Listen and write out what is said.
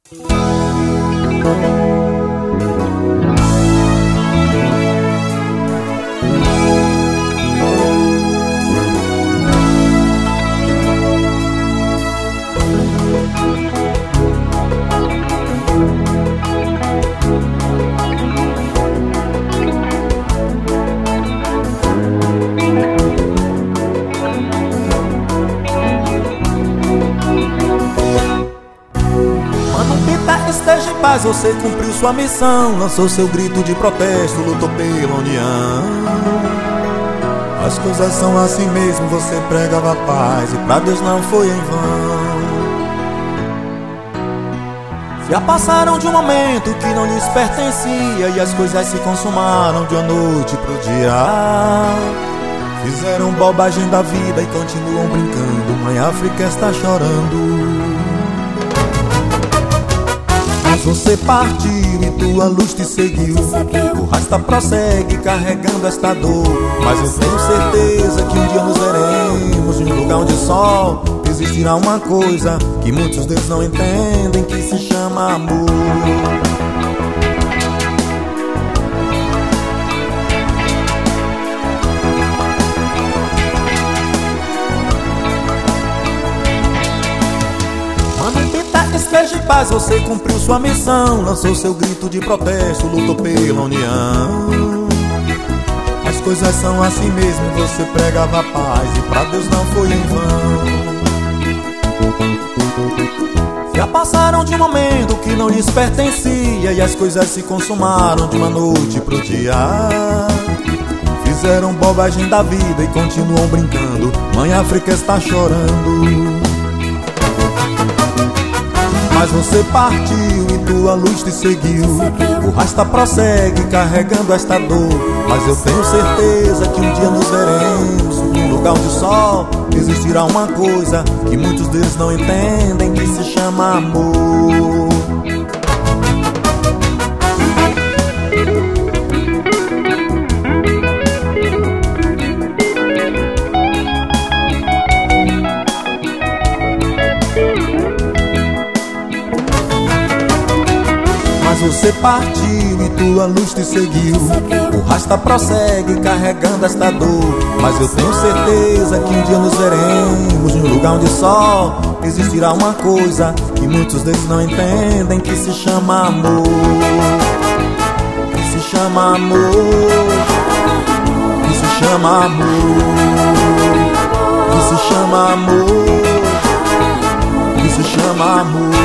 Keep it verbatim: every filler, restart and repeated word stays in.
Esteja em paz, você cumpriu sua missão, lançou seu grito de protesto, lutou pela união. As coisas são assim mesmo, você pregava paz e pra Deus não foi em vão. Já passaram de um momento que não lhes pertencia e as coisas se consumaram de uma noite pro dia. Fizeram bobagem da vida e continuam brincando, Mãe África está chorando. Você partiu e tua luz te seguiu, o rasta prossegue carregando esta dor. Mas eu tenho certeza que um dia nos veremos em um lugar onde só existirá uma coisa que muitos deles não entendem, que se chama amor. Esteja em paz, você cumpriu sua missão, lançou seu grito de protesto, lutou pela união. As coisas são assim mesmo, você pregava paz e pra Deus não foi em vão. Já passaram de um momento que não lhes pertencia e as coisas se consumaram de uma noite pro dia. Fizeram bobagem da vida e continuam brincando, Mãe África está chorando. Mas você partiu e tua luz te seguiu, o rasta prossegue carregando esta dor. Mas eu tenho certeza que um dia nos veremos num lugar onde só existirá uma coisa que muitos deles não entendem, que se chama amor. Você partiu e tua luz te seguiu, o rasta prossegue carregando esta dor. Mas eu tenho certeza que um dia nos veremos em um lugar onde só existirá uma coisa que muitos deles não entendem, que se chama amor. Que se chama amor. Que se chama amor. Que se chama amor. Que se chama amor.